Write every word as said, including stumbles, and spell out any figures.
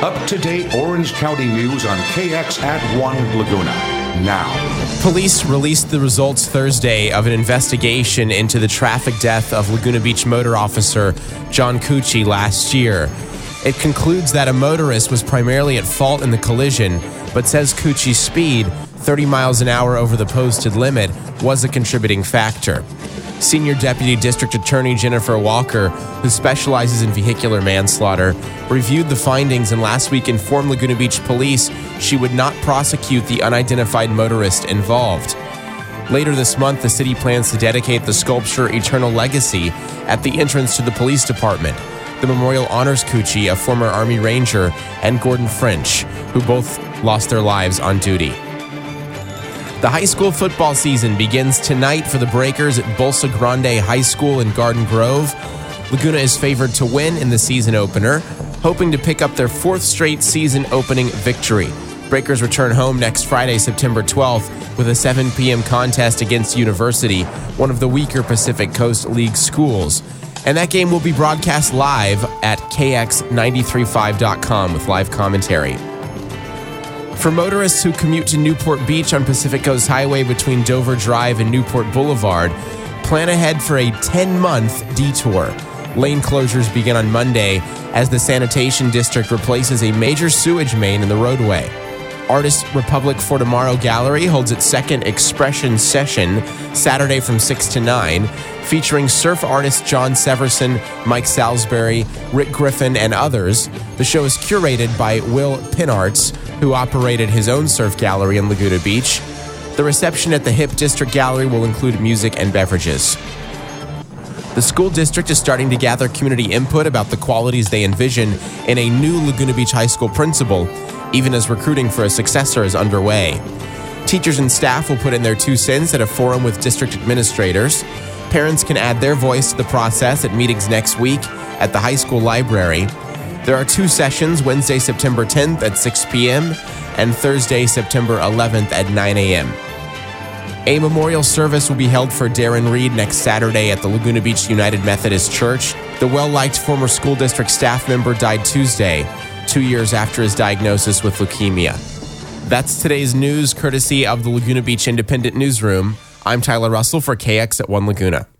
Up-to-date Orange County news on K X at one Laguna. Now. Police released the results Thursday of an investigation into the traffic death of Laguna Beach motor officer John Cucci last year. It concludes that a motorist was primarily at fault in the collision, but says Cucci's speed, thirty miles an hour over the posted limit, was a contributing factor. Senior Deputy District Attorney Jennifer Walker, who specializes in vehicular manslaughter, reviewed the findings and last week informed Laguna Beach Police she would not prosecute the unidentified motorist involved. Later this month, the city plans to dedicate the sculpture Eternal Legacy at the entrance to the police department. The memorial honors Cucci, a former Army Ranger, and Gordon French, who both lost their lives on duty. The high school football season begins tonight for the Breakers at Bolsa Grande High School in Garden Grove. Laguna is favored to win in the season opener, hoping to pick up their fourth straight season opening victory. Breakers return home next Friday, September twelfth, with a seven p.m. contest against University, one of the weaker Pacific Coast League schools. And that game will be broadcast live at K X nine three five dot com with live commentary. For motorists who commute to Newport Beach on Pacific Coast Highway between Dover Drive and Newport Boulevard, plan ahead for a ten-month detour. Lane closures begin on Monday as the Sanitation District replaces a major sewage main in the roadway. Artist Republic for Tomorrow Gallery holds its second Expression session Saturday from six to nine, featuring surf artists John Severson, Mike Salisbury, Rick Griffin, and others. The show is curated by Will Pinarts, who operated his own surf gallery in Laguna Beach. The reception at the Hip District Gallery will include music and beverages. The school district is starting to gather community input about the qualities they envision in a new Laguna Beach High School principal, even as recruiting for a successor is underway. Teachers and staff will put in their two cents at a forum with district administrators. Parents can add their voice to the process at meetings next week at the high school library. There are two sessions, Wednesday, September tenth at six p.m. and Thursday, September eleventh at nine a.m. A memorial service will be held for Darren Reed next Saturday at the Laguna Beach United Methodist Church. The well-liked former school district staff member died Tuesday, two years after his diagnosis with leukemia. That's today's news, courtesy of the Laguna Beach Independent Newsroom. I'm Tyler Russell for K X at one Laguna.